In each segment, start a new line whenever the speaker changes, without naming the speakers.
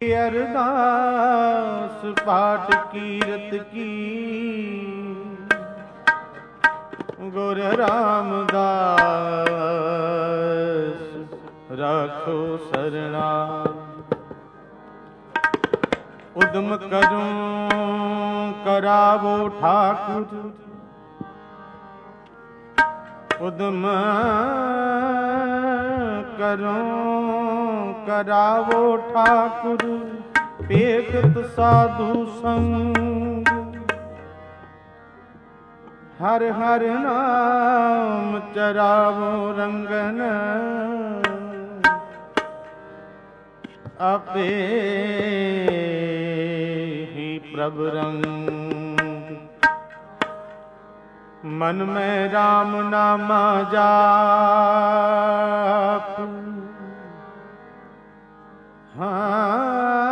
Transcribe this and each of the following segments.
अरदास पाठ कीरत की गुर रामदास राखो सरना। उद्यम करूं करावो ठाकुर, उद्यम करूं करावो ठाकुर, पेखत साधु संग। हर हर नाम चरावो रंगन, आपे ही प्रभु रंग। मन में राम नामा जाप, हाँ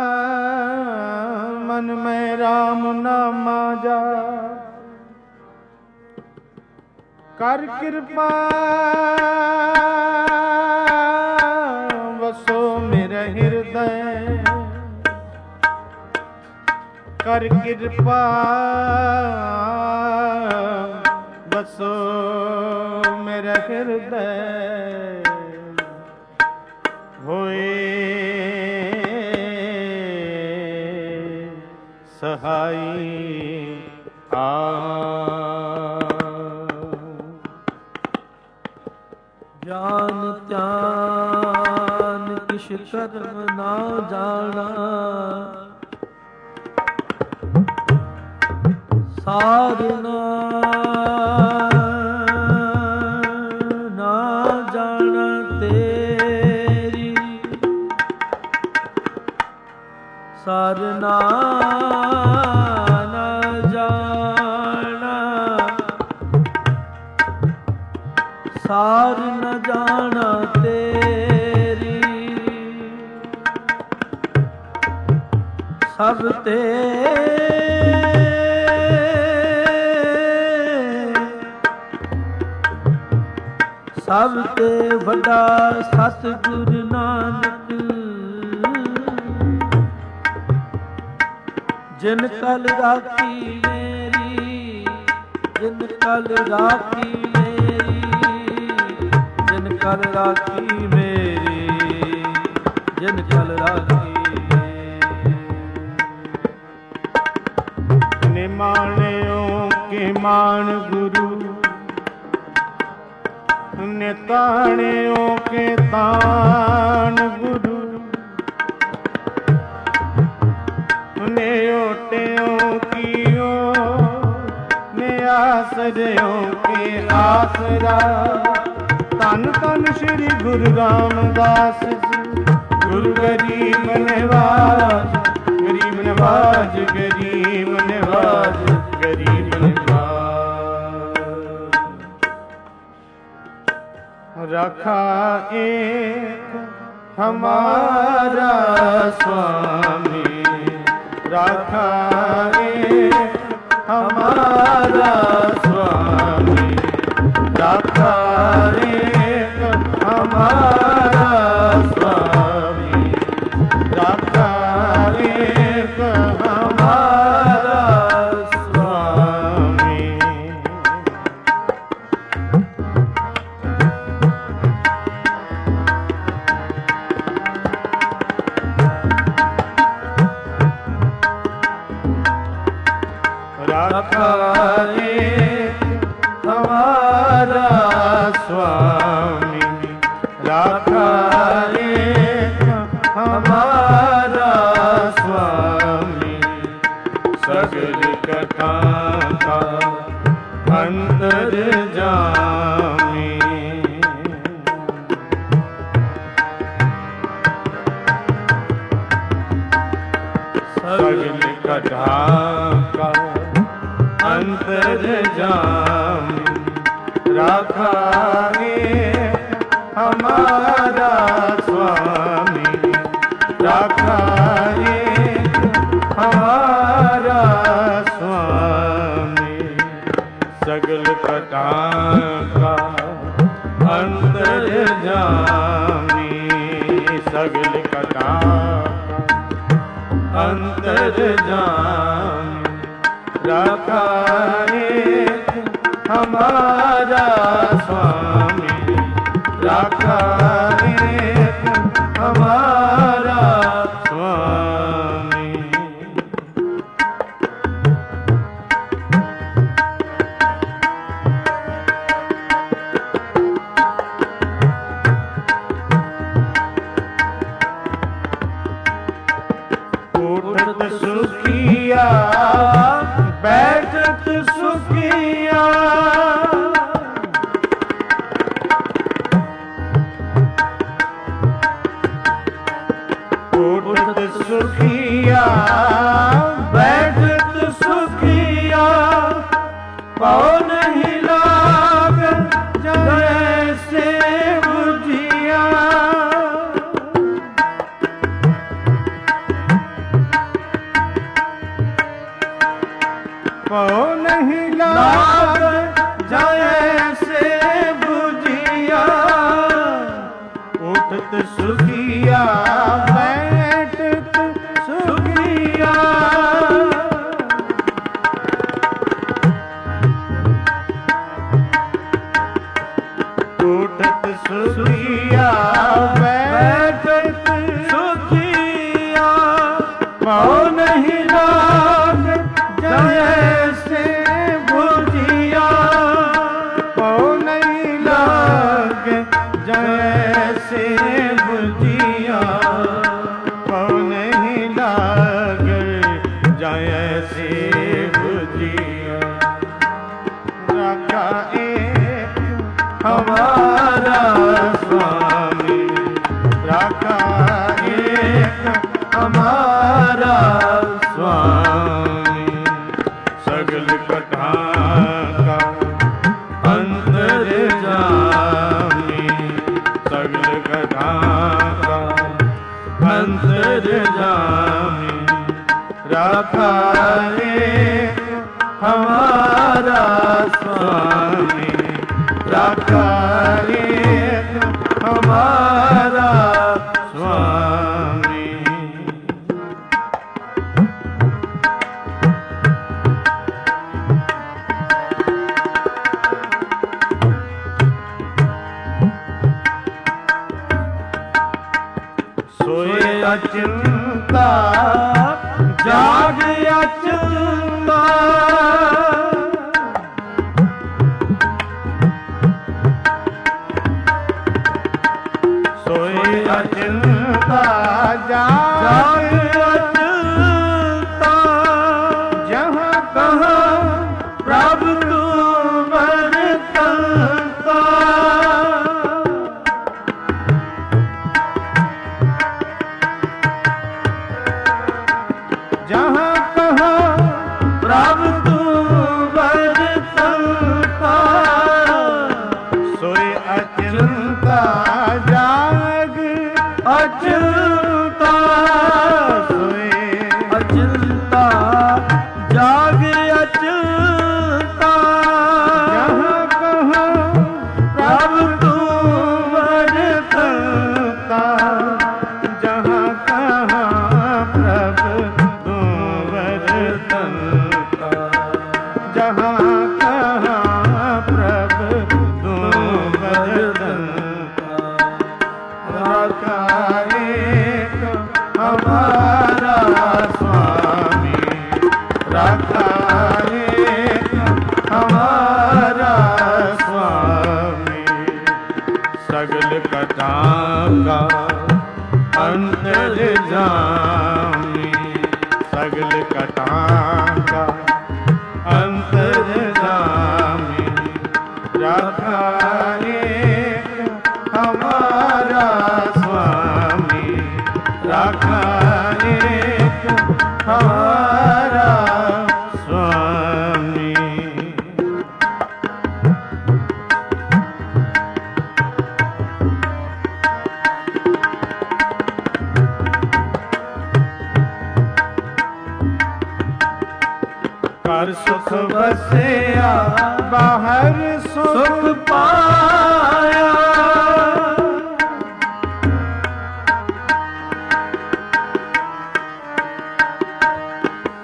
मन में राम नामा जाप। कर कृपा वसो मेरे हृदय, कर कृपा बसो मेरे हृदय। होए सहाई
ज्ञान त्यान किश कर्म ना जाना, सारना ना जाना तेरी, सारना ना जाना, सार न जाना तेरी। सब ते सब ते वड्डा सतगुरु नानक, जिन कल राखी मेरी, जिन कल राखी मेरी, जिन कल राखी मेरी, जिन कल राखी मेरी।
निमाणियों के मान गुरु, निताणियों के तान गुरु, न्योटियों कियो ने आसरियों के आसरा। तन तन श्री गुरु रामदास जी, गुरु गरीब नवाज, गरीब नवाज, गरीब नवाज, गरीब नवाज। रखा एक हमारा स्वामी, रखा एक हमारा स्वामी, रखा एक हमारा स्वामी, रखा एक हमारा स्वामी। रखा एक हमारा स्वामी, रखा एक हमारा स्वामी। सगल कथा का अंतर्जामी, सगल कथा का अंतर्जामी। रखा एक हमारा स्वामी, रखा एक हमारा स्वामी। सगल कथा का अंतर्जामी, सगल कथा
अंतर्यामी राखा एक हमारा स्वामी, राखा एक हमारा स्वामी। उठत सुखिया बैठत सुखिया, उठत सुखिया बैठत सुखिया, पाँव नहीं लाग जैसे बुझिया। पाँव नहीं लाग जैसे बुझिया, उठत सुखिया बैठत सुखिया। उठत सुखिया बैठत सुखिया, पाँव नहीं लाग जैसे बुझिया, पाँव नहीं लाग जैसे बुझिया, पाँव नहीं लाग जैसे बुझिया। राखा एक हमारा स्वामी, राखा एक हमारा स्वामी। सगल कथा का अंतर्यामी, सगल कथा का अंतर्यामी, राखा एक हमारा स्वामी, राखा एक हमारा स्वामी। सोए अचिंता जाग अचिंता, सोए अचिंता जाग अचिंता, जहाँ कहाँ प्रभु तू बरतता। जहाँ कहाँ प्रभु तू बरतता, सोए अचिंता जाग अचिंता, सोए अचिंता जाग अचिंता, जहाँ कहाँ प्रभु तू बरतता, जहाँ कहाँ प्रभु तू बरतता, जहाँ कहाँ प्रभु तू बरतता। राखा एक हमारा स्वामी, राखा एक हमारा स्वामी। सगल कथा का अंतर्यामी, सगल कथा का अंतर्यामी, राखा एक हमारा स्वामी, राखा एक हमारा स्वामी। कर सुख बसया बाहर सुख पाया,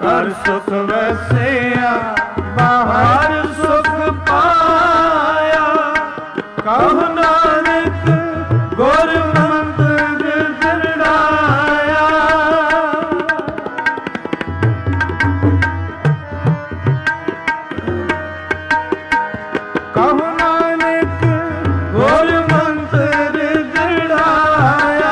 घर सुख वसिया बाहर सुख पाया। कहु नानक गुर मंत्र दृढ़ाया। कहु नानक गुर मंत्र दृढ़ाया।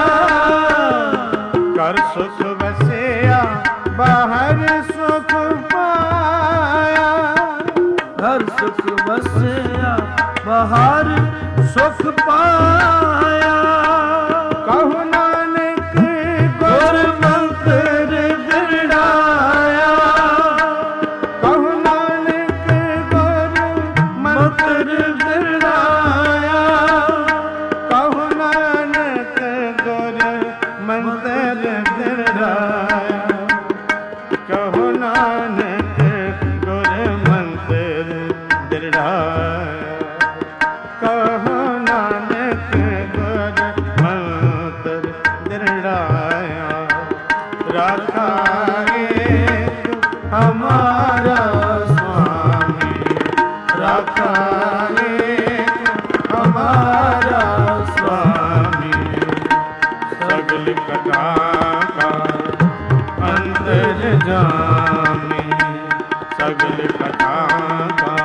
घर सुख वसिया बाहर सुख पाया।
घर सुख वसिया बाहर सुख पाया।
कहु नानक गुर मंत्र दृढ़ाया। कहु नानक गुर मंत्र दृढ़ाया। कहु नानक गुर मंत्र दृढ़ाया। कहु नानक गुर मंत्र दृढ़ाया। कहु नानक गुर मंत्र दृढ़ाया। राखा एक हमारा स्वामी। राखा एक हमारा स्वामी। सगल कथा का अंतर्यामी। सगल कथा का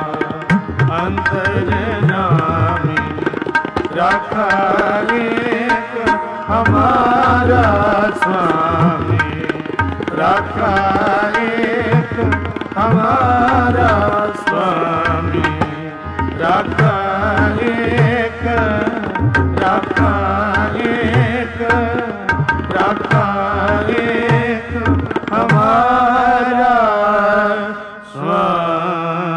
अंतर्यामी। राखा एक हमारा स्वामी। राखा एक हमारा स्वामी। राखा एक राखा एक राखा एक हमारा स्वामी।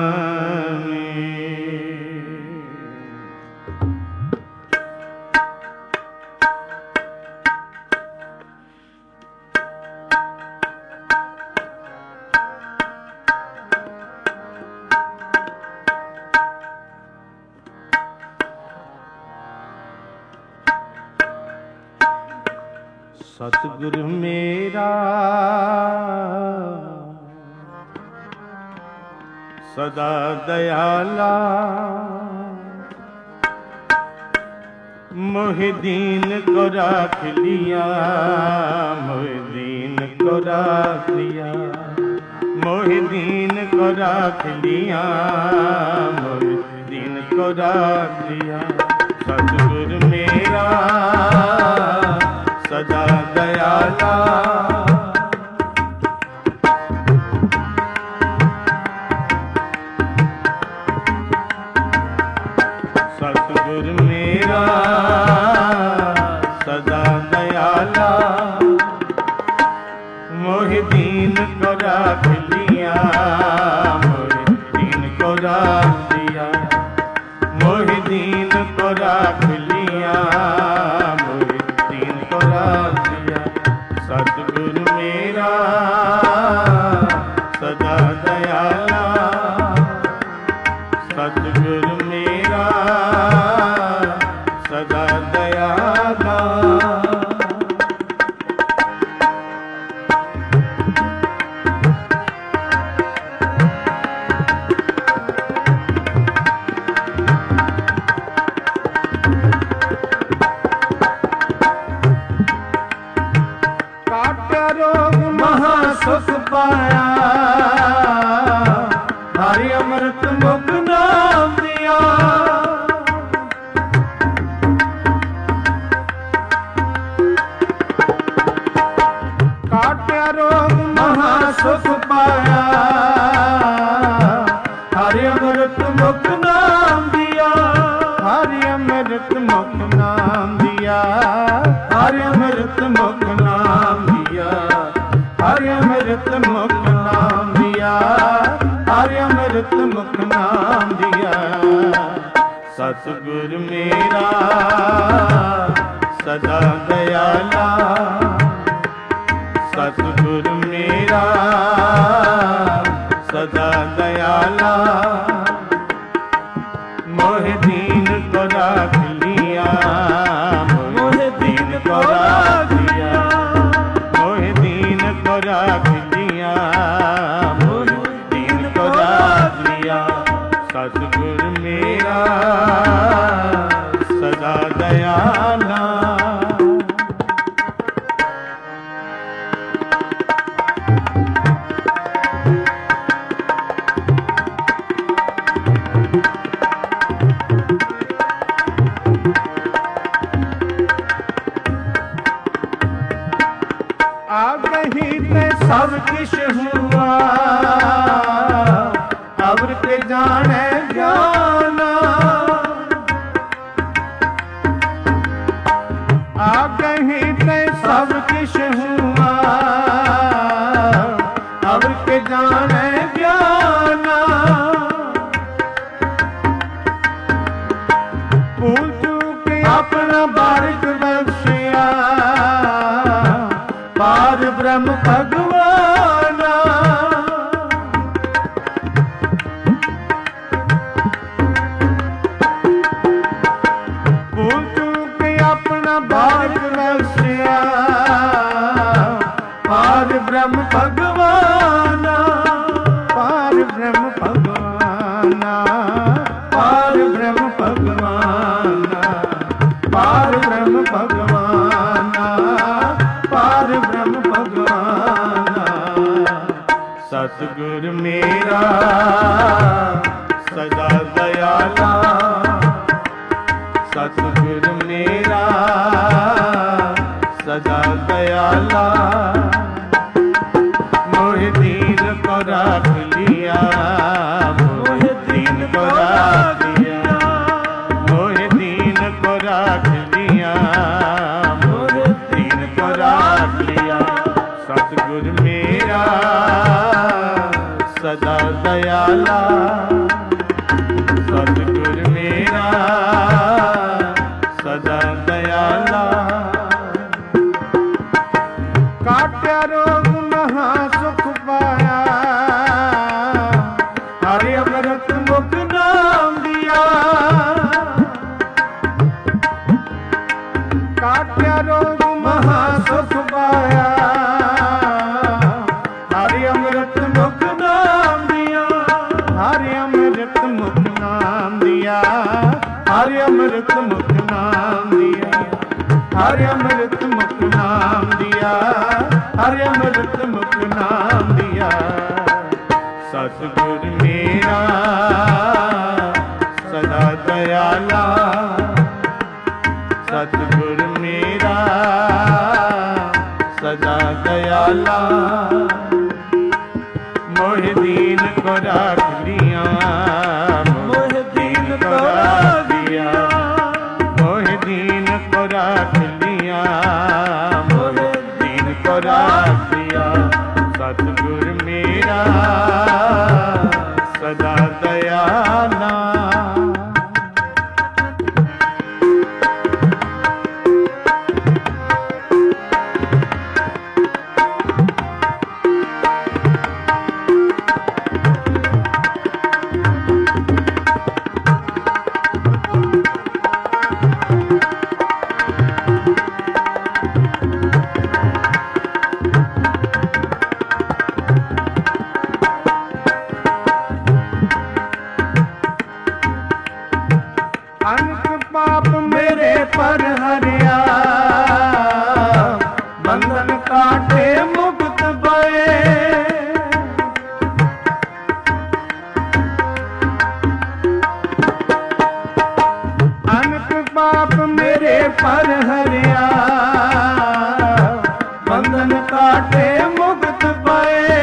सतगुरु मेरा सदा दयाला। मोहि दीन को राख लिया। मोहि दीन को राख लिया। मोहि दीन को राख लिया। मोहि दीन को राख लिया। सतगुरु मेरा सदा दयाला। सतगुरु मेरा सदा दयाला। मोहि दीन को राख लिया। मोहि दीन को राख लिया। मोहि दीन को राख लिया। मोहि दीन को राख लिया। सतगुरु मेरा सदा दयाला। सतगुरु मेरा सदा दयाला। सुख पाया। हरि अमृत मुख नाम दिया। काट्या रोग महा सुख पाया। हरि अमृत मुख नाम दिया। हरि अमृत मुख नाम दिया। हरि अमृत मुख नाम दिया। हरि अमृत मुख नाम दिया। हरि अमृत मुख नाम दिया। सतगुरु मेरा सदा दयाला। सतगुरु मेरा सदा दयाला। मोहि दीन को राख लिया। मोहि दीन को राख लिया। मोहि दीन को राख लिया। आगही ते सब किश हुआ, अवर के जाने जाना। आगही ते सब किश हुआ, अवर के जाने जाना। भूल चूक अपना बारिक बख्शिया, पार ब्रह्म भगवाना। भूल चूक अपना बारिक बख्शिया, पार ब्रह्म भगवाना। पार ब्रह्म भगवाना, पार ब्रह्म भगवाना, पार ब्रह्म भगवाना, पार ब्रह्म भगवाना। सतगुर मेरा सदा दयाला, सतगुर मेरा सदा दयाला। मोहि दीन को राख लिया, मोहि दीन को राख लिया, मोहि दीन को राख लिया, मोहि दीन को राख लिया। सतगुर मेरा सदा दयाला, सतगुर मेरा सदा दयाला। काट्या रोग महा सुख पाया, हरि अमृत मुख नाम दिया। काट्या रोग महा सुख पाया, हरि अमृत मुख नाम दिया। हरि अमृत मुख नाम दिया, हरि अमृत मुख नाम दिया, हरि अमृत मुख नाम दिया, हरि अमृत मुख नाम दिया। सतगुर मेरा सदा दयाला, सतगुर मेरा सदा दयाला। मोहि दीन को राख लिया, मोहि दीन को राख लिया, मोहि दीन को राख लिया, मोहि दीन को राख लिया। सतगुर मेरा सदा दयाला। अनंत पाप मेरे पर हरिया, बंधन काटे मुक्त भये। अनंत पाप मेरे पर हरिया, बंधन काटे मुक्त भये।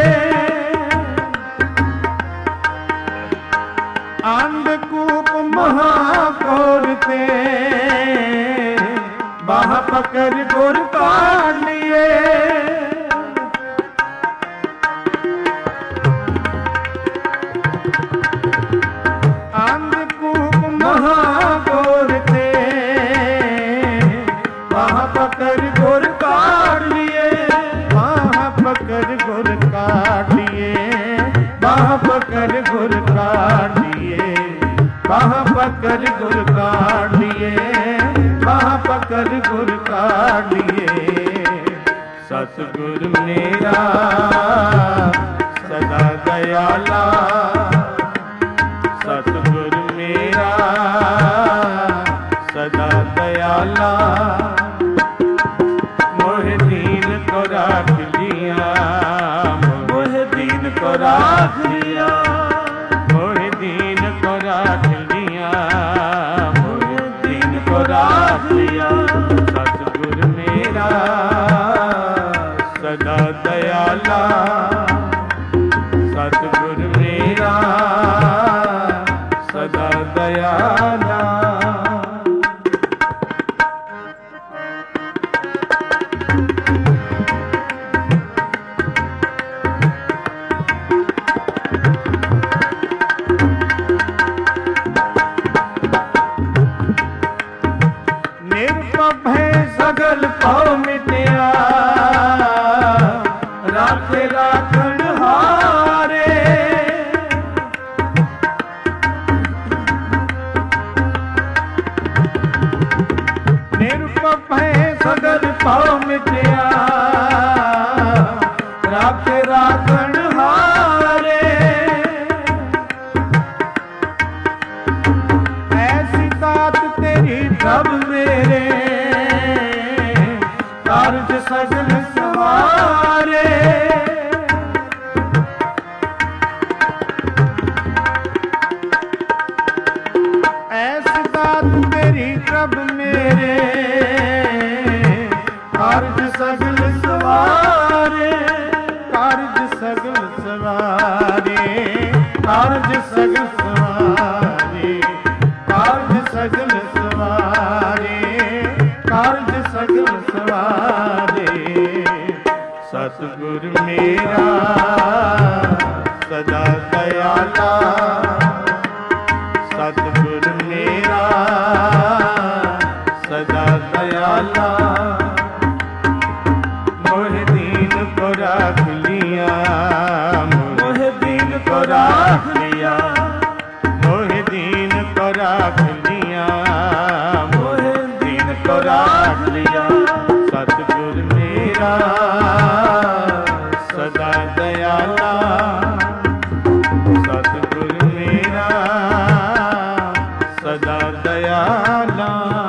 अंधकूप महाघोर ते, बाह पकड़ गुर काढ़ लिए। अंधकूप महाघोर ते, बाह पकड़ गुर काढ़ लिए। बाह पकड़ गुर काढ़ लिए, बाह पकड़ गुर काढ़ लिए, बाह पकड़ गुर काढ़ लिए, बाह पकड़ गुर काढ़ लिए। सतगुर मेरा सदा दयाला, सतगुर मेरा सदा दयाला। मोहि दीन को राख लिया, ਸਦਾ ਦਇਆਲਾ ਸਤਿਗੁਰ ਮੇਰਾ ਸਦਾ ਦਇਆਲਾ। ਨਿਰਭੈ ਸਗਲ ਭਉ ਮਿਟਿਆ ਰਾਖੇ ਰਾਖਣ ਹਾਰੇ। ਨਿਰਭੈ ਸਗਲ ਭਉ ਮਿਟਿਆ ਰਾਖੇ ਰਾਖਣ ਹਾਰੇ। ਐਸੀ ਦਾਤ ਤੇਰੀ ਪ੍ਰਭ ਮੇਰੇ ਕਾਰਜ ਸਗਲ ਸਵਾਰੇ। ਐਸੀ ਦਾਤ ਤੇਰੀ ਪ੍ਰਭ ਮੇਰੇ ਕਾਰਜ ਸਗਲ ਸਵਾਰੇ। ਕਾਰਜ ਸਗਲ ਸਵਾਰੇ ਕਾਰਜ ਸਗਲ ਸਵਾਰੇ ਕਾਰਜ ਸਗਲ ਸਵਾਰੇ ਕਾਰਜ ਸਗਲ ਸਵਾਰੇ। ਸਤਿਗੁਰ ਮੇਰਾ ਸਦਾ ਦਇਆਲਾ ਸਤਿਗੁਰ ਮੇਰਾ ਸਦਾ ਦਇਆਲਾ। ਮੋਹਿ ਦੀਨ ਕੋ ਰਾਖ ਲਿਆ ਮੋਹਿ ਦੀਨ ਕੋ ਰਾਖ ਲਿਆ ਮੋਹਿ ਦੀਨ ਕੋ ਰਾਖ ਲਿਆ ਮੋਹਿ ਦੀਨ ਕੋ ਰਾਖ ਲਿਆ। ਸਤਿਗੁਰ ਮੇਰਾ ਸਦਾ ਦਇਆਲਾ ਸਤਿਗੁਰ ਮੇਰਾ ਸਦਾ ਦਇਆਲਾ।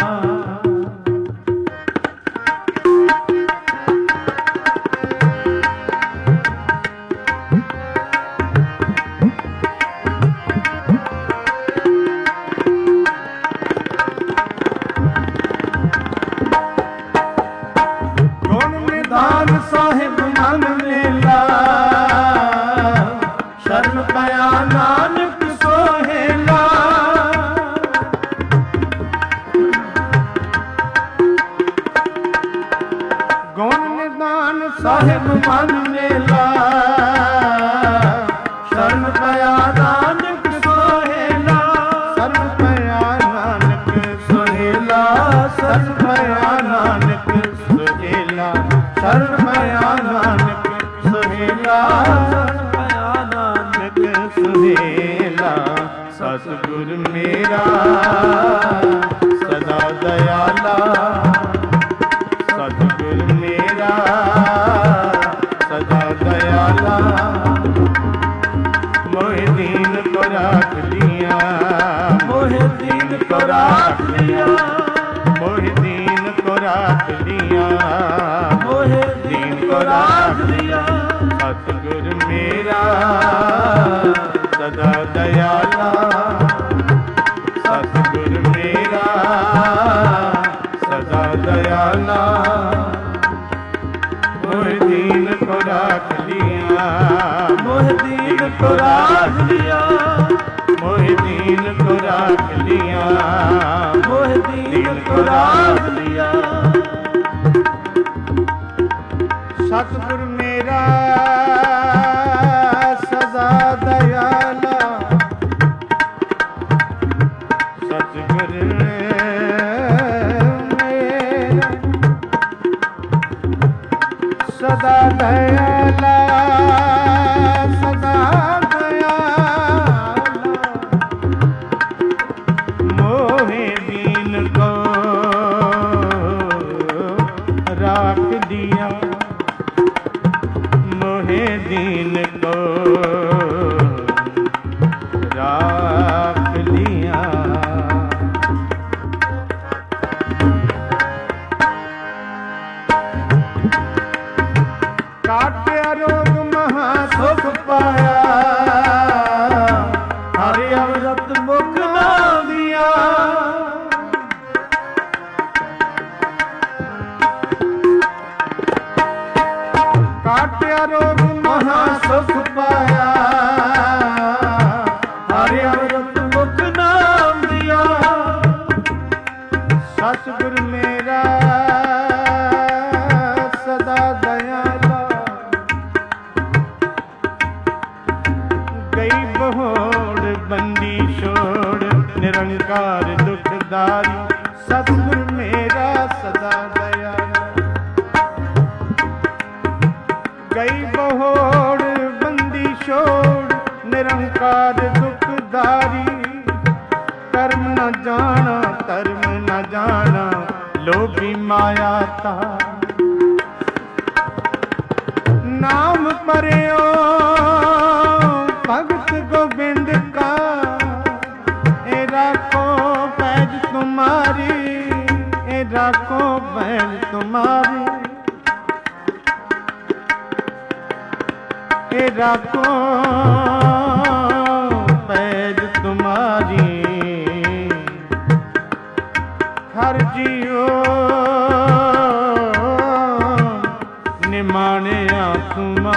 ਸਾਹਿਬ ਮਨ ਮੇਲਾ ਸ਼ਰਨ ਪਿਆ ਨਾਨਕ ਸੋਹੇਲਾ। ਗੁਣ ਨਿਧਾਨ ਸਾਹਿਬ ਮਨ ਮੇਲਾ ਸ਼ਰਨ ਪਿਆ ਨਾਨਕ ਸੋਹੇਲਾ। ਸ਼ਰਨ ਪਿਆ ਨਾਨਕ ਸੋਹੇਲਾ ਸ਼ਰਨ ਪਿਆ ਨਾਨਕ ਸੋਹੇਲਾ ਸ਼ਰਨ ਪਿਆ ਨਾਨਕ ਸੁਹੇਲਾ ਸ਼ਰਨ ਪਿਆ ਨਾਨਕ ਸੁਹੇਲਾ। ਸਤਿਗੁਰ ਮੇਰਾ ਸਦਾ ਦਇਆਲਾ ਸਤਿਗੁਰ ਮੇਰਾ ਸਦਾ ਦਇਆਲਾ। ਮੋਹਿ ਦੀਨ ਕੋ ਰਾਖ ਲਿਆ ਮੋਹਿ ਦੀਨ ਕੋ ਰਾਖ ਲਿਆ ਮੋਹਿ ਦੀਨ ਕੋ ਰਾਖ ਲਿਆ ਮੋਹਿ ਦੀਨ ਕੋ ਰਾਖ ਲਿਆ। ਸਤਿਗੁਰ ਮੇਰਾ ਸਦਾ ਦਇਆਲਾ ਸਤਿਗੁਰ ਮੇਰਾ ਸਦਾ ਦਇਆਲਾ। ਮੋਹਿ ਦੀਨ ਕੋ ਰਾਖ ਲਿਆ ਮੋਹਿ ਦੀਨ ਕੋ ਰਾਖ ਲਿਆ ਮੋਹਿ ਦੀਨ ਕੋ ਰਾਖ ਲਿਆ ਮੋਹਿ ਦੀਨ ਕੋ ਰਾਖ ਲਿਆ। ਸਤਿਗੁਰ ਮੇਰਾ ਸਦਾ ਦਇਆਲਾ ਸਤਿਗੁਰ ਮੇਰਾ ਸਦਾ ਦਇਆਲਾ ਸਦਾ ਦਇਆਲਾ। ਮੋਹਿ ਦੀਨ ਕੋ ਰਾਖ ਦਿਆ ਮੋਹਿ ਦੀਨ ਕੋ ਰਾਖ ਲਿਆ। ਕਾਟਿਆ ਰੋਗ ਮਹਾ ਸੁਖ ਪਾਇਆ ਹਰਿ ਅੰਮ੍ਰਿਤ ਮੁਖ ਨਾ ਦਿਆ। ਕਾਟਿਆ ਰੋਗ ਮਹਾ ਸੁਖ ਪਾਇਆ, ਹਰਿ ਅੰਮ੍ਰਿਤ ਮੁਖ ਨਾਮ ਦਿਆ। ਸਤਿਗੁਰ ਮੇਰਾ ਸਦਾ ਦਇਆਲਾ, ਗਈ ਬਹੋੜ ਬੰਦੀ ਛੋੜ, ਨਿਰੰਕਾਰ ਦੁਖਦਾਰੀ। ਸਤਿਗੁਰ ਮੇਰਾ ਸਦਾ ਦਇਆਲਾ, ਗਈ ਬਹੋੜ ਬੰਦੀ ਛੋੜ, ਨਿਰੰਕਾਰ ਦੁਖਦਾਰੀ। ਕਰਮ ਨ ਜਾਣਾ ਧਰਮ ਨ ਜਾਣਾ, ਲੋਭੀ ਮਾਇਆ ਤਾ। ਨਾਮ ਪਰਿਓ ਭਗਤ ਗੋਬਿੰਦ ਕਾ, ਇਹ ਰਾਖੋ ਪੈਜ ਤੁਮਾਰੀ, ਇਹ ਰਾਖੋ ਪੈਜ ਤੁਮਾਰੀ, ਇਹ ਰਾਖੋ ਪੈਜ ਤੁਮਾਰੀ। ਹਰ ਜੀਓ ਨਿਮਾਣਿਆ ਤੁਮਾ,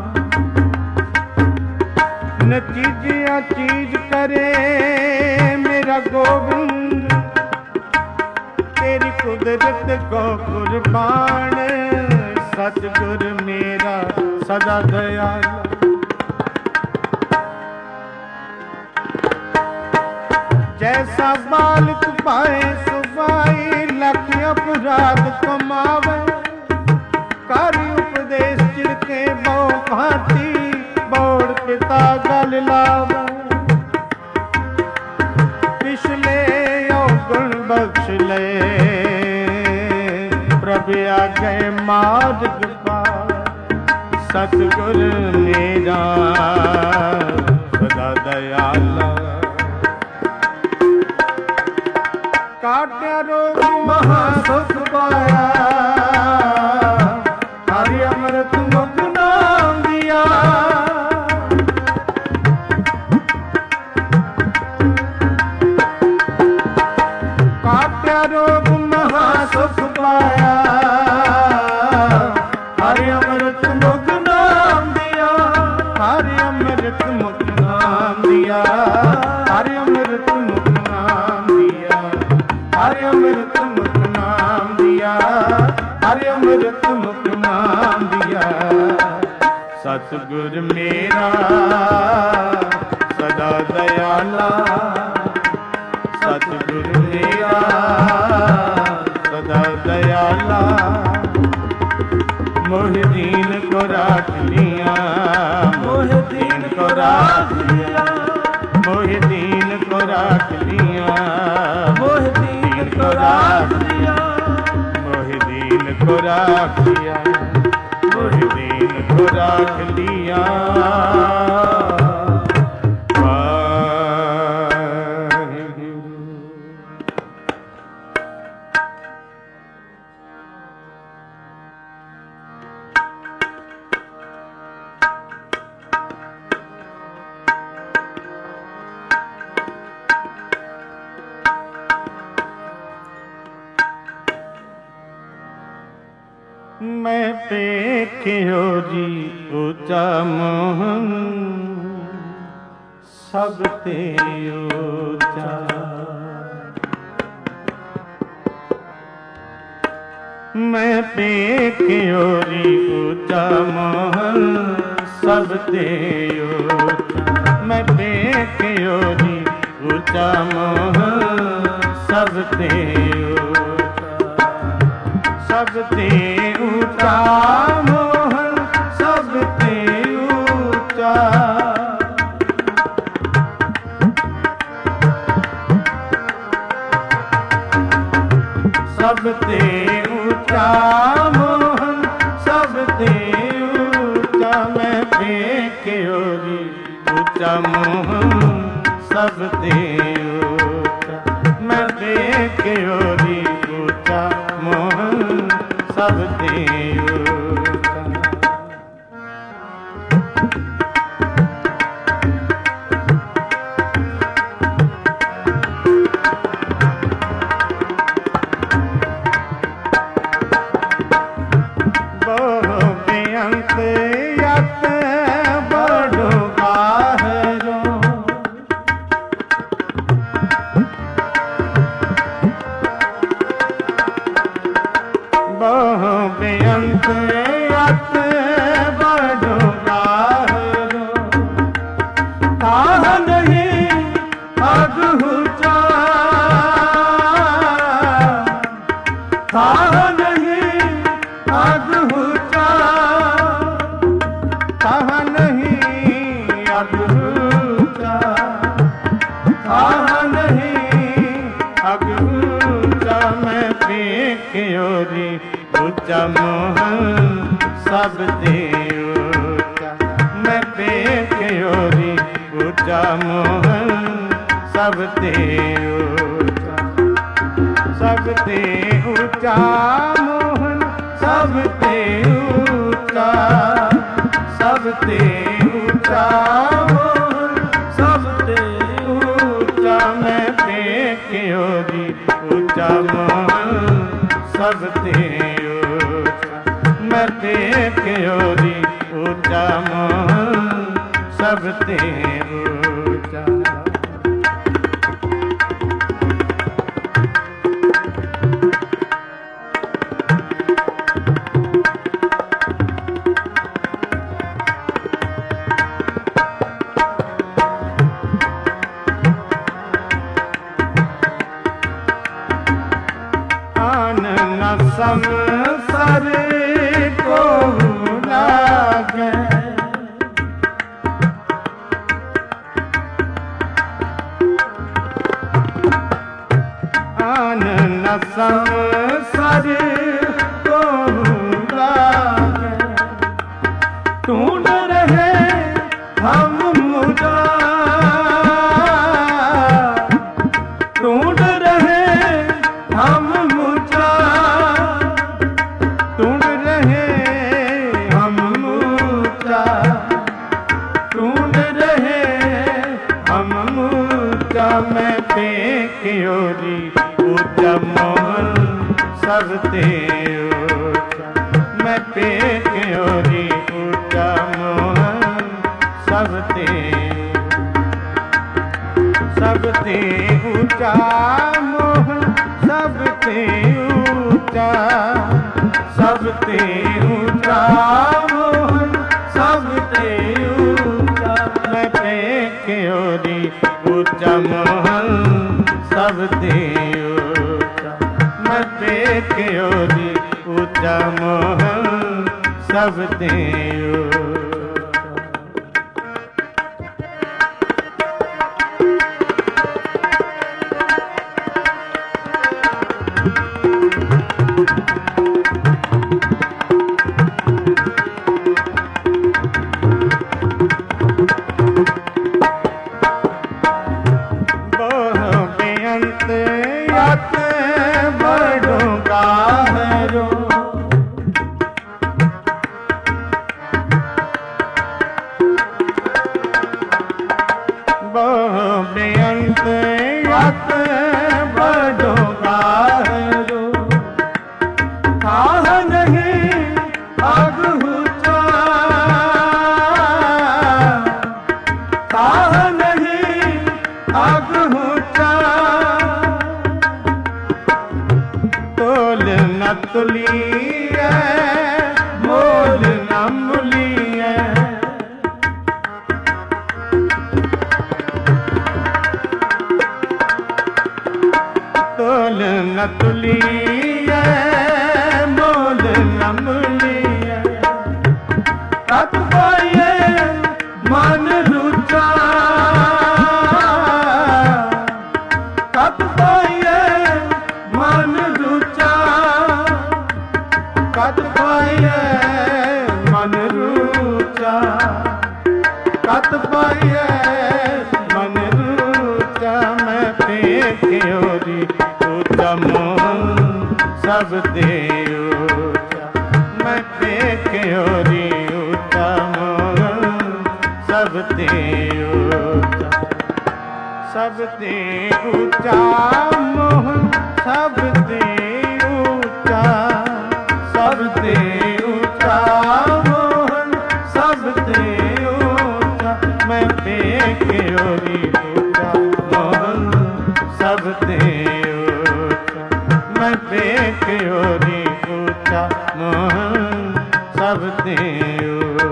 ਨਤੀਜਿਆ ਚੀਜ਼ ਕਰੇ ਮੇਰਾ ਗੋਬਿੰਦ। ਤੇਰੀ ਕੁਦਰਤ ਕੋ ਕੁਰਬਾਨ, ਸਤਿਗੁਰ ਮੇਰਾ ਸਦਾ ਦਇਆਲਾ। ਜੈਸਾ ਬਾਲਕ ਪਾਏ ਸੁਭਾਈ, ਲੱਖ ਅਪਰਾਧ ਕਮਾਵੇ। ਕਰ ਉਪਦੇਸ਼ ਚਿੜਕੇ ਬਹੁ ਭਾਂਤੀ, ਬੋੜ ਪਿਤਾ ਗਲ ਲਾਵੇ। ਪਿਛਲੇ ਔਗਣ ਬਖਸ਼ ਲੈ, ਪ੍ਰਭ ਆਗੇ ਮਾਰਗ ਪਾਵੇ। ਸਤਿਗੁਰ ਮੇਰਾ ਸਦਾ ਦਇਆਲਾ, ਕਾਟਿਆ ਰੋਗ ਮਹਾ ਸੁਖ ਪਾਇਆ, ਹਰਿ ਅੰਮ੍ਰਿਤ ਮੁਖ ਨਾਮ ਦਿਆ। ਕਾਟਿਆ ਰੋਗ ਮਹਾ ਸੁਖ ਪਾਇਆ, ਹਰਿ ਅੰਮ੍ਰਿਤ ਮੁਖ ਨਾਮ ਦਿਆ। ਹਰਿ ਅੰਮ੍ਰਿਤ ਮੁਖ ਨਾਮ ਦਿਆ, ਹਰਿ ਅੰਮ੍ਰਿਤ ਮੁਖ ਨਾਮ ਦਿਆ, ਹਰਿ ਅੰਮ੍ਰਿਤ ਮੁਖ ਨਾਮ ਦਿਆ, ਹਰਿ ਅੰਮ੍ਰਿਤ ਮੁਖ ਨਾਮ ਦਿਆ। ਸਤਿਗੁਰ ਮੇਰਾ ਸਦਾ ਦਇਆਲਾ, ਸਤਿਗੁਰ ਮੇਰਾ ਸਦਾ ਦਇਆਲਾ। ਮੋਹਿ ਦੀਨ ਕੋ ਰਾਖ ਲਿਆ, ਮੋਹਿ ਦੀਨ ਕੋ ਰਾਖ ਲਿਆ, ਮੋਹਿ ਦੀਨ ਕੋ ਰਾਖ ਲਿਆ, ਮੋਹਿ ਦੀਨ ਕੋ ਰਾਖ ਲਿਆ, ਮੋਹਿ ਦੀਨ ਕੋ ਰਾਖ ਲਿਆ, ਮੋਹਿ ਦੀਨ ਕੋ ਰਾਖ ਲਿਆ। ਮੈਂ ਵੇਖਿਓ ਜੀ ਉੱਚਾ ਮੋਹਨ, ਸਭ ਤੇ ਉੱਚਾ। ਮੈਂ ਵੇਖਿਓ ਜੀ ਉੱਚਾ ਮੋਹਨ, ਸਭ ਤੇ ਉੱਚਾ। ਮੈਂ ਵੇਖਿਓ ਜੀ ਉੱਚਾ ਮੋਹਨ, ਸਭ ਤੇ ਉੱਚਾ। ਸਭ ਤੇ ਉੱਚਾ ਮੋਹਨ, ਸਭ ਤੇ ਉੱਚਾ। ਸਭ ਤੇ ਉੱਚਾ ਮੋਹਨ, ਸਭ ਤੇ ਉੱਚਾ। ਮੈਂ ਵੇਖਿਓ ਜੀ ਉੱਚਾ ਮੋਹਨ, ਸਭ ਤੇ ਉੱਚਾ। ਮੈਂ ਵੇਖਿਓ ਜੀ ਉੱਚਾ ਮੋਹਨ, ਸਭ ਤੇ ਉੱਚਾ। ਬਹੁ ਬੇਅੰਤ ऊंचा मोहन सब ते ऊंचा, मैं पेख योरी ऊंचा मोहन सब ते ऊंचा, सब ते ऊंचा मोहन सब ते ऊंचा, सब ते ऊंचा मोहन सब ते ऊंचा, मैं पेख योरी ऊंचा मोहन सब ते ऊंचा, मैं पेख योरी ऊंचा मोहन सब ते ऊंचा। संसार को लागे, आन न संसार को लागे, ढूंढ रहे हम मुझा, ढूंढ रहे हम मुझा, ढूंढ रहे हम मुझा, ढूंढ रहे हम मुझा, मैं पेख योरी ऊंचा मोहन सब ते ऊंचा, मैं पेख योरी ऊंचा मोहन सब ते ऊंचा मोहन सब ते ऊंचा, सब ते ऊंचा मोहन सब ते ऊंचा, मैं पेख योरी ऊंचा मोहन सब ते ऊंचा, मैं पेख योरी ऊंचा मोहन सब ते ऊंचा। बेअंत यत बड़ोगा रो, काह नहीं अग ऊंचा, काह नहीं अग ऊंचा, तोल न तुली मोल न मुली, तोल न तुली मोल न मुली, तत पाए मन रुचा, तत पाए मन रुचा, तत पाए मन रुचा, तत पाए मन रुचा, मैं पेख योरी ऊंचा मोहन सब ते ऊंचा, मैं पेख योरी ऊंचा मोहन सब ते ऊंचा, सब ते ऊंचा मोहन सब ते ऊंचा, सब ते ऊंचा मोहन सब ते ऊंचा, मैं पेख योरी ऊंचा मोहन सब ते ऊंचा, मैं पेख योरी ऊंचा मोहन सब ते ऊंचा।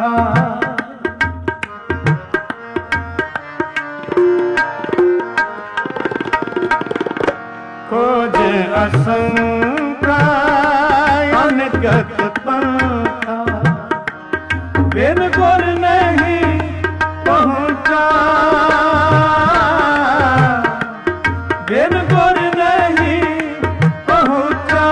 पंथा खोज असंख्य अनगत पंथा बिन गुर नहीं पहुँचा बिन गुर नहीं पहुँचा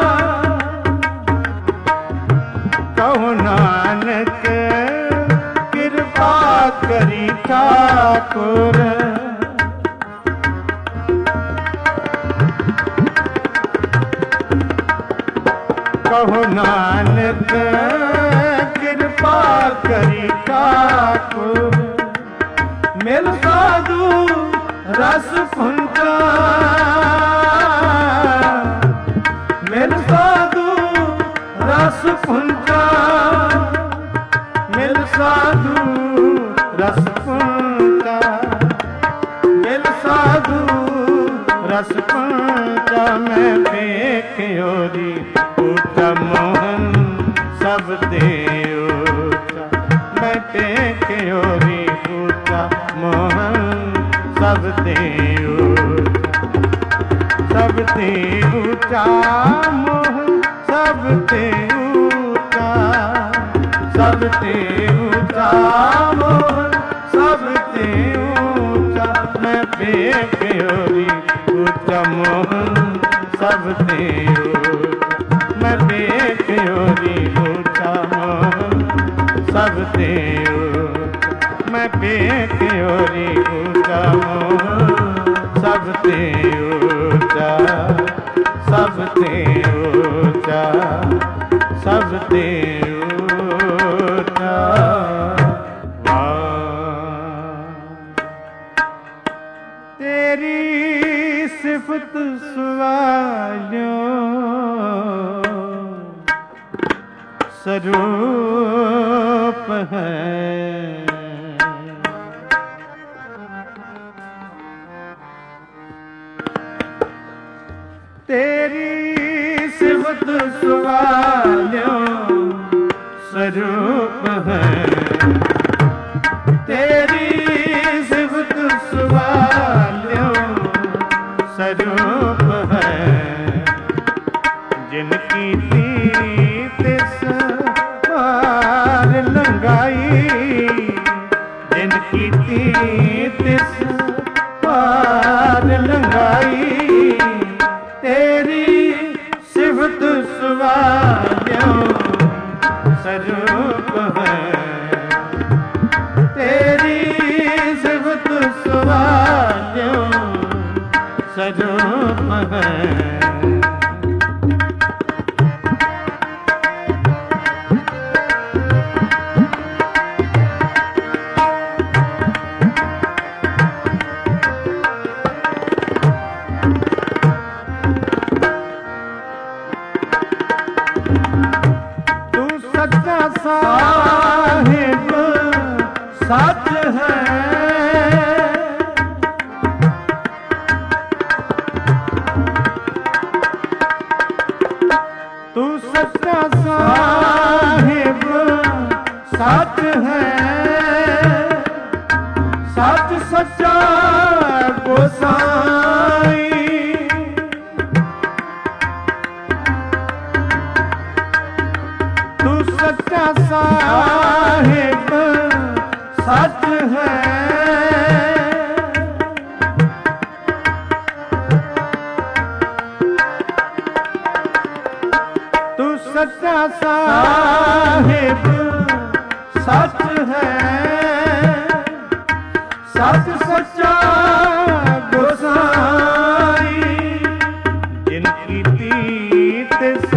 कहु नानक कृपा करी ठाकुर कहु नानक कृपा करी ठाकुर मिल साधु रस पुंजा मिल साधु रस पुंजा मिल साधु रस पुंजा मिल साधु रस पुंजा मैं देखियोरी ऊंचा मोहन सब दे ऊंचा मैं देखियोरी ऊंचा मोहन सब दे ऊंचा मोहन सब दे ऊंचा सब दे ऊंचा मोहन सब दे ऊंचा मैं देखियोरी ऊंचा मोहन सब दे मैं देखियोरी ऊंचा मोहन सब दे मैं देखियोरी ऊंचा मोहन सब दे ऊंचा सब दे ऊंचा सब दे ऊंचा तेरी सिफत सुवालियों स्वरूप है तेरी सिफत सुवालियों स्वरूप है तेरी सिफत सुवालियों स्वरूप है जिनकी तीस पार लंगाई जिनकी तीस पार लंगाई तेरी सिफत सुवालियों स्वरूप है तेरी सिफत सुवालियों स्वरूप है साहिब सच है तू सच्चा साहिब सच है सच सच्चा गोसाई सच्चा साहिब सच है तू सच्चा साहिब सच है सच सच्चा गोसाई जिनकी तीस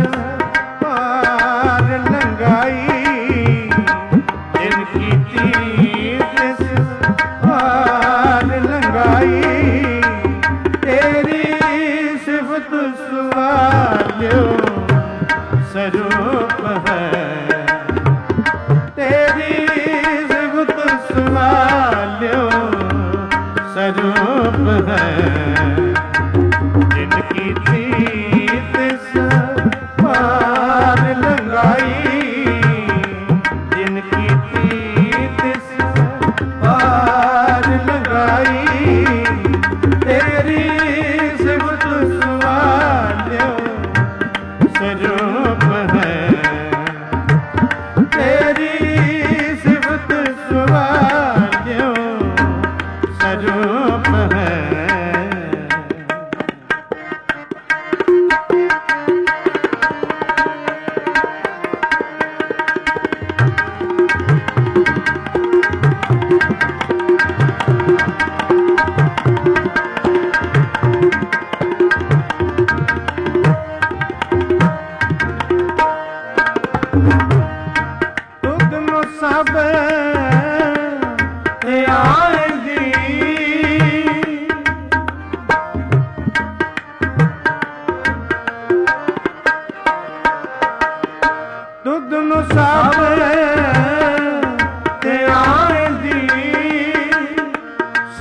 स्वरूप है तेरी सिफत सुवालियों स्वरूप है जिनकी तीस पार लंगाई जिनकी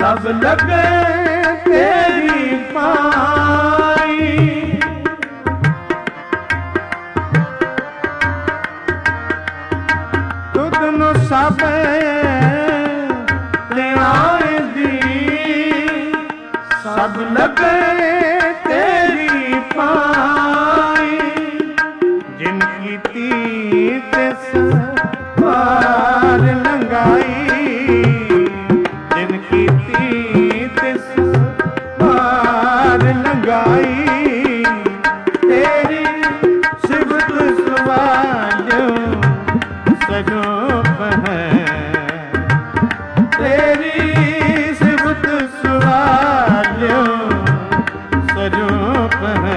ਸਭ ਲਗੇ ਤੇਰੀ ਪਾਈ। ਤੁਧ ਨੂੰ ਸਭ ਲਿਆਏ ਦੀ, ਸਭ ਲਗੇ ਤੇਰੀ ਪਾਈ। ਜਿਨ ਕੀਤੀ ਤਿਸ ਪਾਰ ਲੰਘਾਈ, ਜਿਨ ਕੀਤੀ ਤਿਸ ਪਾਰ ਲੰਘਾਈ। ਤੇਰੀ ਸਿਫਤ ਸਵਾਲਿਓ ਸਰੂਪ ਹੈ, ਤੇਰੀ ਸਿਫਤ ਸਵਾਲਿਓ ਸਰੂਪ ਹੈ।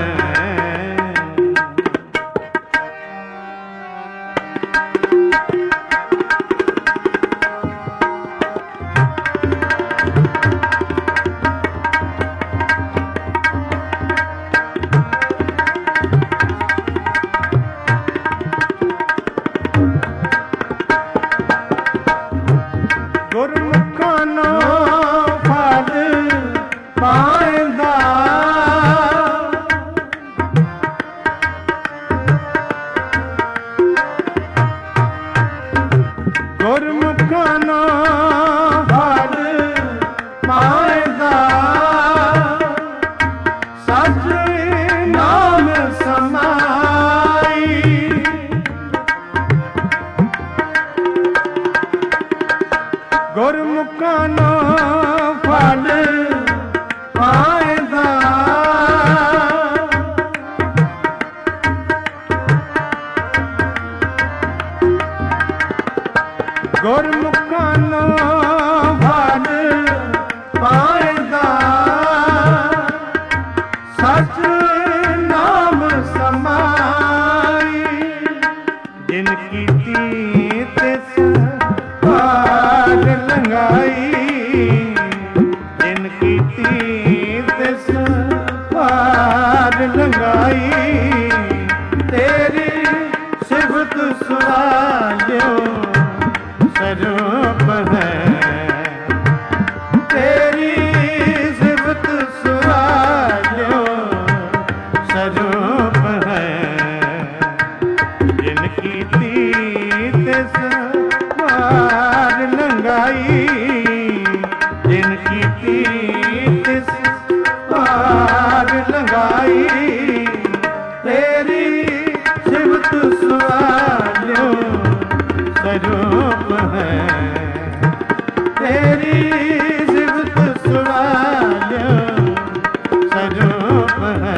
ਗੁਰਮੁਖਾਂ ਨੂੰ ਫਲ ਪਾਇੰਦਾ, ਗੁਰਮੁਖਾਂ ਨੂੰ ਫਲ ਪਾਇੰਦਾ। ਸਚ ਨਾਮ ਸਮਾਈ, ਗੁਰਮੁਖਾਂ ਨੂੰ ਫਲ ਪਾਇੰਦਾ। ਗੁਰਮੁਖਾਂ ਨੂੰ ਫਲ ਪਾਇੰਦਾ। ਸਚ ਨਾਮ ਸਮਾਈ, ਜਿਨ ਕੀਤੀ ਤਿਸ ਪਾਰ ਲੰਘਾਈ, ਜਿਨ ਕੀਤੀ ਤਿਸ ਪਾਰ ਲੰਘਾਈ। ਤੇਰੀ ਸਿਫਤ ਸਵਾਲਿਓ ਸਰੂਪ ਹੈ, ਤੇਰੀ ਸਿਫਤ ਸਵਾਲਿਓ ਸਰੂਪ ਹੈ। ਜਿਨ ਕੀਤੀ ਤਿਸ ਪਾਰ ਲੰਘਾਈ, ਜਿਨ ਕੀਤੀ ਤਿਸ ਪਾਰ ਲੰਘਾਈ। ਤੇਰੀ ਸਿਫਤ ਸਵਾਲਿਓ ਸਰੂਪ ਹੈ, ਤੇਰੀ ਸਿਫਤ ਸਵਾਲਿਓ ਸਰੂਪ ਹੈ।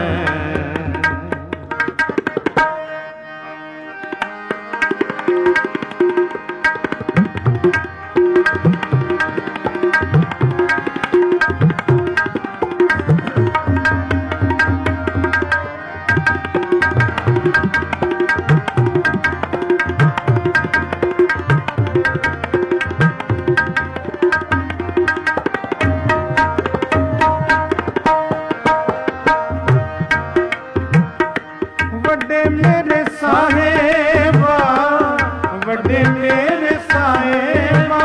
ਵੱਡੇ ਮੇਰੇ ਸਾਹਿਬਾ, ਵੱਡੇ ਮੇਰੇ ਸਾਹਿਬਾ।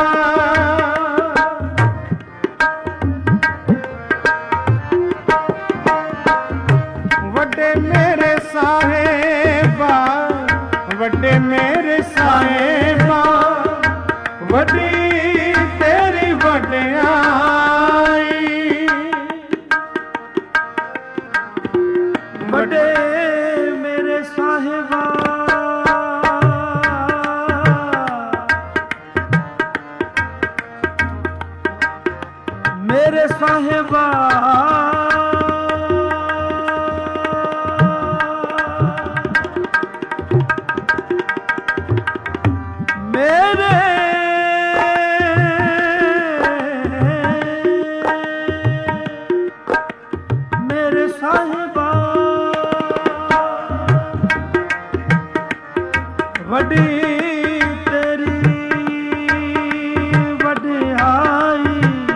ਵੱਡੇ ਮੇਰੇ ਸਾਹਿਬਾ, ਵੱਡੇ ਮੇਰੇ ਸਾਹਿਬਾ। ਵੱਡੀ ਤੇਰੀ ਵਡਿਆਈ, ਵੱਡੇ ਮੇਰੇ ਸਾਹਿਬਾ। ਮੇਰੇ ਸਾਹਿਬਾ ਮੇਰੇ ਮੇਰੇ ਸਾਹਿਬਾ। ਵੱਡੀ ਤੇਰੀ ਵਡਿਆਈ,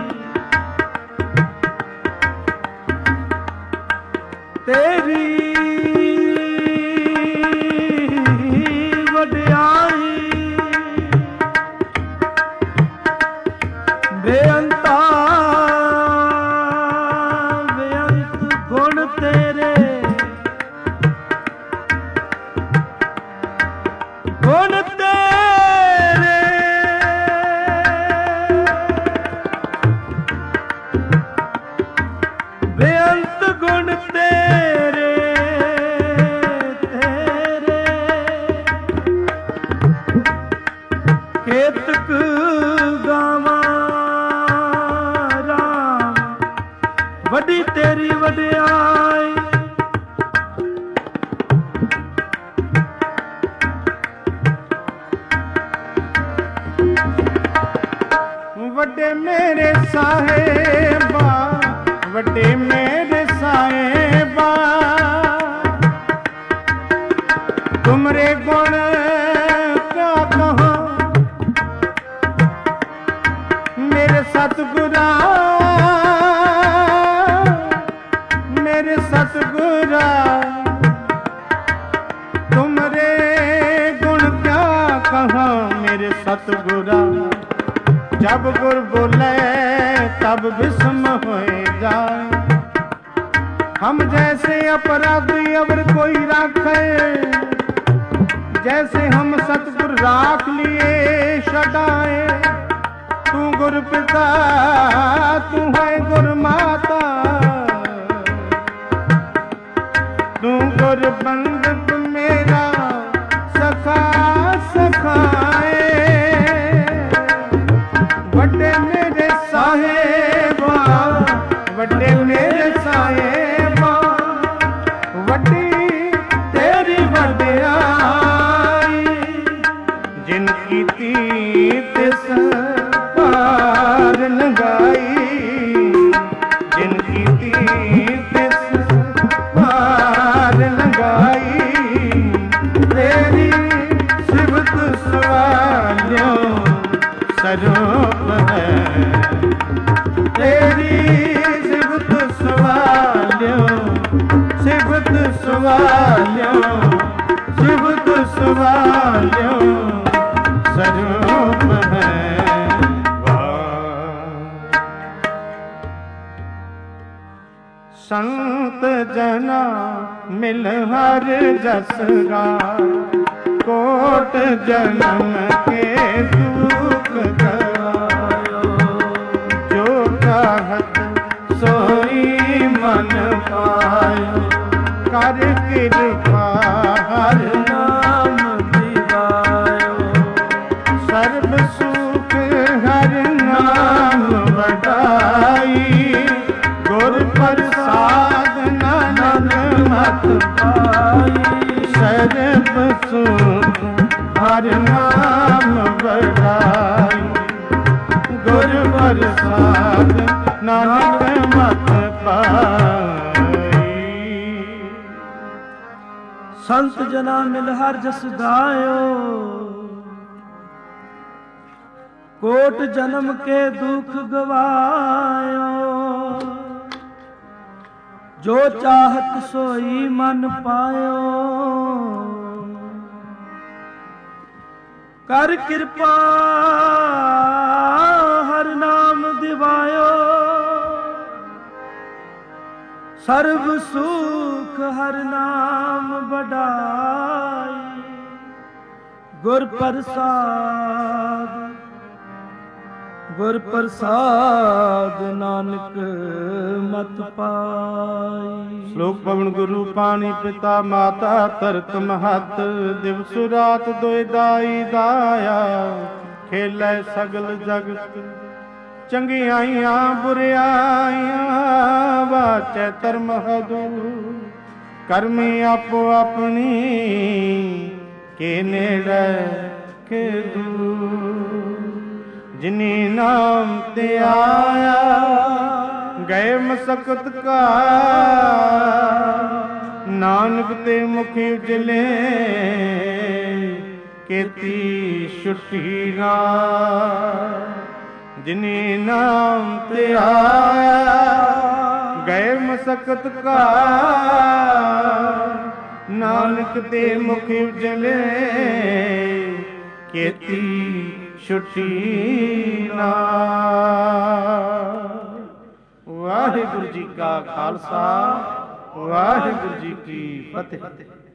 ਤੇਰੀ ਵਡਿਆਈ। ਬੇਅੰਤਾ ਵੱਡੇ ਮੇਰੇ ਸਾਹਿਬਾ, ਵੱਡੇ ਮੇਰੇ ਸਾਹਿਬਾ, ਤੁਮਰੇ ਗੁਣ ਕਿਆ ਕਹਾਂ ਮੇਰੇ ਸਤਿਗੁਰਾ, ਮੇਰੇ ਸਤਿਗੁਰਾ, ਤੁਮਰੇ ਗੁਣ ਕਿਆ ਕਹਾਂ ਮੇਰੇ ਸਤਿਗੁਰਾ। जब गुर बोले तब विस्म होए जाए, हम जैसे अपराधी अवर कोई राखे, जैसे हम सतगुर राख लिए छड़ाए। तू गुर पिता तू है गुर माता, तू गुर बंदप मेरा सखा सखाए। ਵੱਡੇ ਮੇਰੇ ਸਾਹਿਬਾ, ਵੱਡੇ ਮੇਰੇ ਸਾਹਿਬਾ, ਵੱਡੀ ਤੇਰੀ ਵਡਿਆਈ, ਜਿਨ ਕੀਤੀ ਤਿਸ ਪਾਰ ਲੰਘਾਈ, ਜਿਨ ਕੀਤੀ ਤਿਸ ਪਾਰ ਲੰਘਾਈ। ਤੇਰੀ ਸਿਫਤ ਸਵਾਲਿਓ ਸਰੂਪ ਹੈ, ਤੇਰੀ ਸਿਫਤ ਸਵਾਲਿਓ, ਸਿਫਤ ਸਵਾਲਿਓ, ਸਿਫਤ ਸਵਾਲਿਓ ਸਰੂਪ ਹੈ। ਸੰਤ ਜਨਾ ਮਿਲ ਹਰ ਜਸ ਗਾਏ, ਕੋਟ ਜਨਮ ਕੇ ਦੁਖ ਗਵਾਇਓ। ਜੋ ਚਾਹਤ ਸੋਈ ਮਨ ਪਾਇਓ, ਕਰ ਕਿਰਪਾ ਹਰ ਨਾਮ ਦਿਵਾਇਓ। ਸਰਬ ਸੁਖ ਹਰ ਨਾਮ ਵਡਾਈ, ਗੁਰ ਪ੍ਰਸਾਦ ਨਾਨਕ ਮਤ ਪਾਈ। ਸਰਬ ਸੁਖ ਹਰ ਨਾਮ ਵਡਾਈ, ਗੁਰ ਪ੍ਰਸਾਦ ਨਾਨਕ ਮਤ ਪਾਈ।
ਸੰਤ ਜਨਾ ਮਿਲ ਹਰ ਜਸ ਗਾਇਓ, ਕੋਟ ਜਨਮ ਕੇ ਦੁਖ ਗਵਾਇਓ। ਜੋ ਚਾਹਤ ਸੋਈ ਮਨ ਪਾਇਓ, ਕਰ ਕਿਰਪਾ ਹਰ ਨਾਮ ਦਿਵਾਇਓ। ਸਰਬ ਸੁਖ ਹਰ ਨਾਮ ਵਡਾਈ, ਗੁਰ ਪ੍ਰਸਾਦ, ਗੁਰ ਪ੍ਰਸਾਦ ਨਾਨਕ ਮਤ ਪਾਈ।
ਸ਼ਲੋਕ ਪਵਨ ਗੁਰੂ ਪਾਣੀ ਪਿਤਾ ਮਾਤਾ ਧਰਤ ਮਹਤ, ਦਿਵਸ ਰਾਤ ਦੋਇ ਦਾਈ ਦਾਇਆ। ਖੇਲੇ ਸਗਲ ਜਗਤ ਚੰਗਿਆਈਆਂ ਬੁਰਿਆਈਆਂ, ਵਾਚੈ ਧਰਮ ਹਦੂ ਕਰਮੀ ਆਪੋ ਆਪਣੀ, ਕੇ ਨੇੜੇ ਕੇ ਦੂਰ। ਜਿਨੀ ਨਾਮ ਤੇ ਆਇਆ ਗਏ ਮਸਕਤ ਕਾ, ਨਾਨਕ ਤੇ ਮੁਖ ਉਜਲੇ ਕੀਤੀ ਛੁੱਟੀ ਨਾ। ਜਿਨੀ ਨਾਮ ਤੇ ਆਇਆ ਗਏ ਮਸਕਤ ਕਾ, ਨਾਨਕ ਤੇ ਮੁਖ ਉਜਲੇ ਕੀਤੀ ਛੁੱਟੀ ਨਾ। ਵਾਹਿਗੁਰੂ ਜੀ ਕਾ ਖਾਲਸਾ, ਵਾਹਿਗੁਰੂ ਜੀ ਕੀ ਫਤਿਹ।